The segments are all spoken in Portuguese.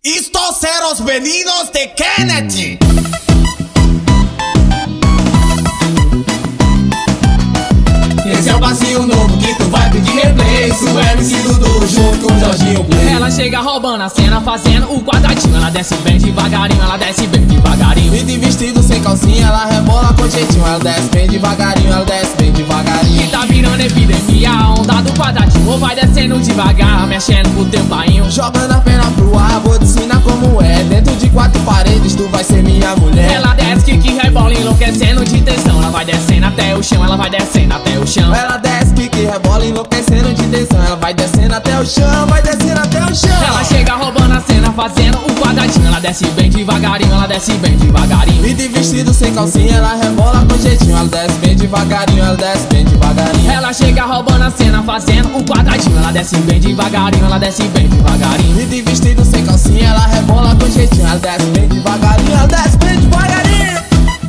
Estos serão os meninos de Kennedy. Esse é o passinho novo que tu vai pedir replay. O MC Dudu junto com o Jorginho Play. Ela chega roubando a cena, fazendo o quadradinho. Ela desce bem devagarinho, ela desce bem devagarinho. E de vestido sem calcinha, ela rebola com jeitinho. Ela desce bem devagarinho, ela desce bem devagarinho. E tá virando epidemia, a onda do quadradinho. Ou vai descendo devagar, mexendo com teu bainho. Jogando a perna pro ar, vou te ensinar como é. Dentro de 4 paredes, tu vai ser minha mulher. Ela desce que rebola, enlouquecendo de tensão. Ela vai descendo até o chão, ela vai descendo até o chão. Ela desce que rebola, enlouquecendo de tensão. Ela vai descendo até o chão, vai descendo até o chão. Ela chega roubando a cena, fazendo o quadradinho. Ela desce bem devagarinho, ela desce bem devagarinho. E de vestido sem calcinha, ela rebola com jeitinho. Ela desce bem devagarinho, ela desce bem devagarinho. Ela chega roubando a cena, fazendo o quadradinho. Ela desce bem devagarinho, ela desce bem devagarinho. E de vestido sem calcinha, ela rebola com jeitinho. Ela desce bem devagarinho, ela desce bem devagarinho.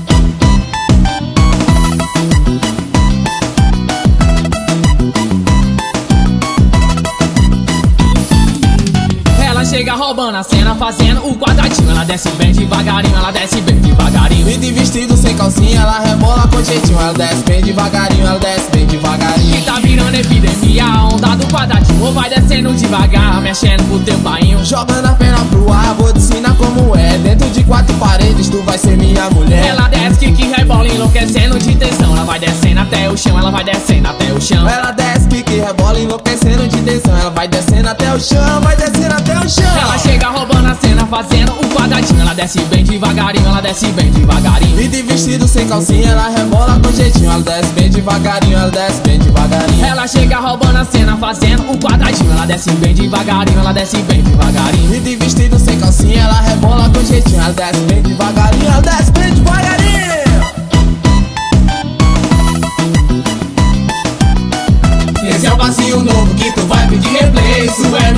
Ela chega roubando a cena, fazendo o quadradinho. Ela desce bem devagarinho, ela desce bem devagarinho. E de vestido sem calcinha, ela rebola com jeitinho. Ela desce bem devagarinho, ela desce bem devagarinho. E tá virando epidemia, a onda do quadradinho. Ou vai descendo devagar, mexendo com teu bainho. Jogando a perna pro ar, vou te ensinar como é. Dentro de 4 paredes, tu vai ser minha mulher. Ela desce que rebola, enlouquecendo de tensão. Ela vai descendo até o chão, ela vai descendo até o chão. Ela desce que rebola, enlouquecendo de tensão. Ela vai descendo até o chão, vai descendo até o chão. Ela chega roubando a cena, fazendo o quadradinho. Ela desce bem devagarinho, ela desce bem devagarinho. E de vestido sem calcinha, ela rebola com jeitinho. Ela desce bem devagarinho, ela desce bem devagarinho. Ela chega roubando a cena, fazendo o quadradinho. Ela desce bem devagarinho, ela desce bem devagarinho. E de vestido sem calcinha, ela rebola com jeitinho. Ela desce bem devagarinho, ela desce bem devagarinho. Esse é o passinho novo que tu vai pedir replay. O